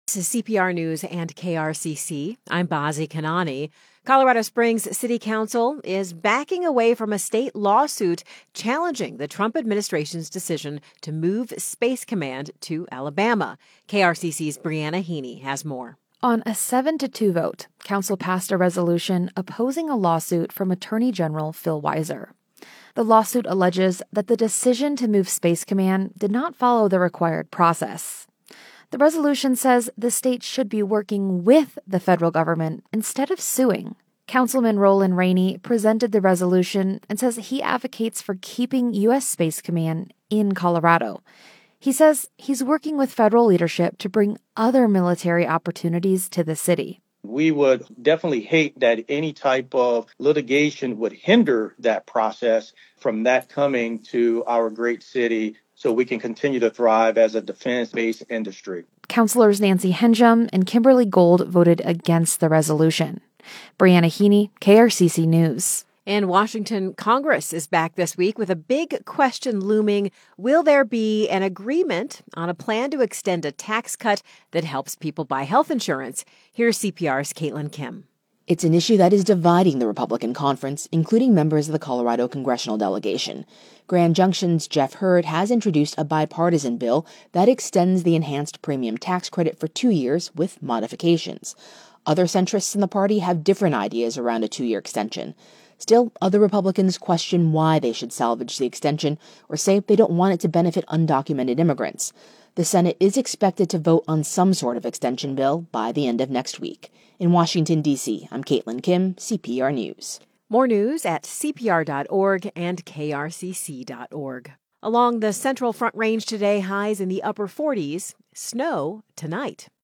This is CPR News and KRCC. I'm Bazi Kanani. Colorado Springs City Council is backing away from a state lawsuit challenging the Trump administration's decision to move Space Command to Alabama. KRCC's Brianna Heaney has more. On a 7-2 vote, Council passed a resolution opposing a lawsuit from Attorney General Phil Weiser. The lawsuit alleges that the decision to move Space Command did not follow the required process. The resolution says the state should be working with the federal government instead of suing. Councilman Roland Rainey presented the resolution and says he advocates for keeping U.S. Space Command in Colorado. He says he's working with federal leadership to bring other military opportunities to the city. We would definitely hate that any type of litigation would hinder that process from that coming to our great city so we can continue to thrive as a defense-based industry. Councilors Nancy Henjum and Kimberly Gold voted against the resolution. Brianna Heaney, KRCC News. In Washington, Congress is back this week with a big question looming. Will there be an agreement on a plan to extend a tax cut that helps people buy health insurance? Here's CPR's Caitlin Kim. It's an issue that is dividing the Republican conference, including members of the Colorado congressional delegation. Grand Junction's Jeff Hurd has introduced a bipartisan bill that extends the enhanced premium tax credit for 2 years with modifications. Other centrists in the party have different ideas around a 2-year extension. Still, other Republicans question why they should salvage the extension or say they don't want it to benefit undocumented immigrants. The Senate is expected to vote on some sort of extension bill by the end of next week. In Washington, D.C., I'm Caitlin Kim, CPR News. More news at cpr.org and krcc.org. Along the Central Front Range today, highs in the upper 40s. Snow tonight.